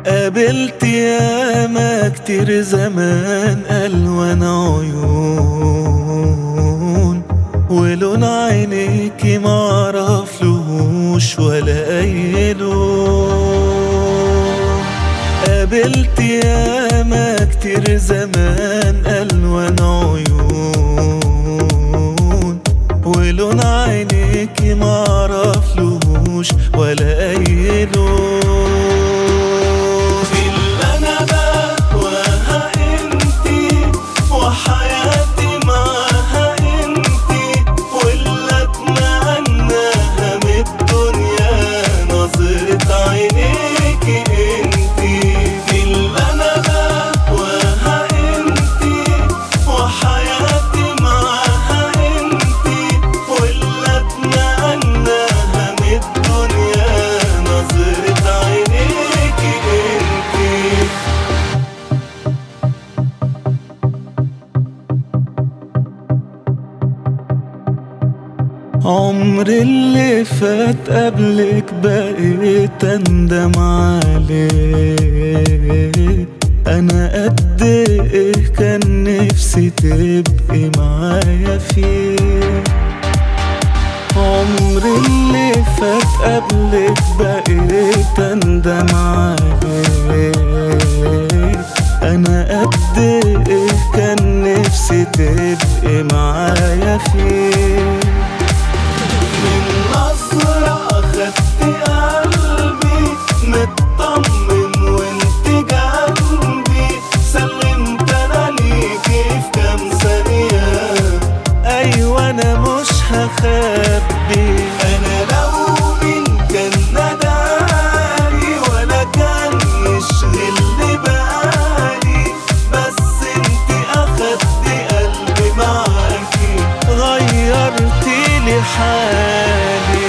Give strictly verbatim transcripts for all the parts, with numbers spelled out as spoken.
قابلت ياما كتير زمان ألوان عيون، ولون عينيكي معرفلهوش ولا أي لون. قابلت ياما كتير زمان ألوان عيون، ولون عينيكي معرفلهوش ولا أي لون. عمري اللي فات قبلك بقيت اندم عليه، انا قد ايه كان نفسي تبقي معايا فيه. عمري اللي فات قبلك بقيت اندم عليه، انا قد ايه كان نفسي تبقي معايا فيه. من نظرة أخدت قلبي مطمن وانت جنبي، سلمت أنا ليكي في كام ثانية. أيوة أنا مش هخبي، أنا لو مين كان نداني ولا كان يشغل بالي، بس انت أخدتي قلبي معاكي، غيرتي لي حالي.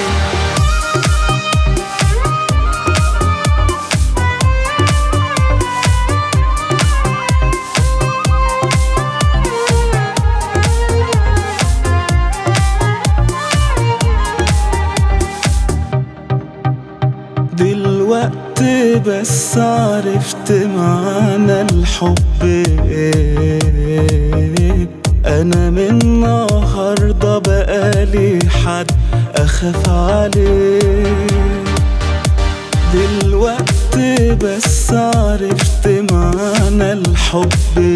دلوقتي بس عرفت معنى الحب ايه، انا من النهارده بقالي حد اخاف عليه. دلوقتي بس عرفت معنى الحب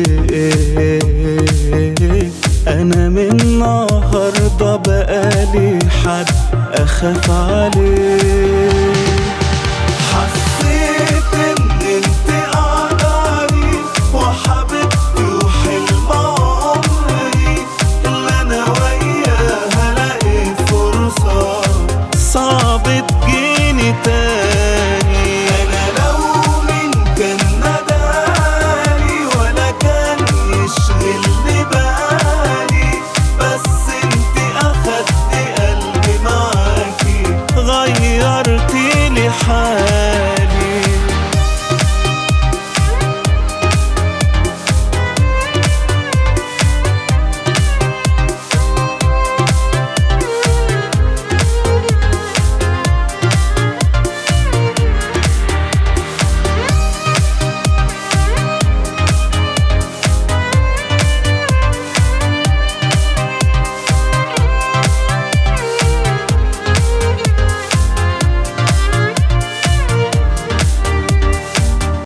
ايه، انا من النهارده بقالي حد اخاف عليه.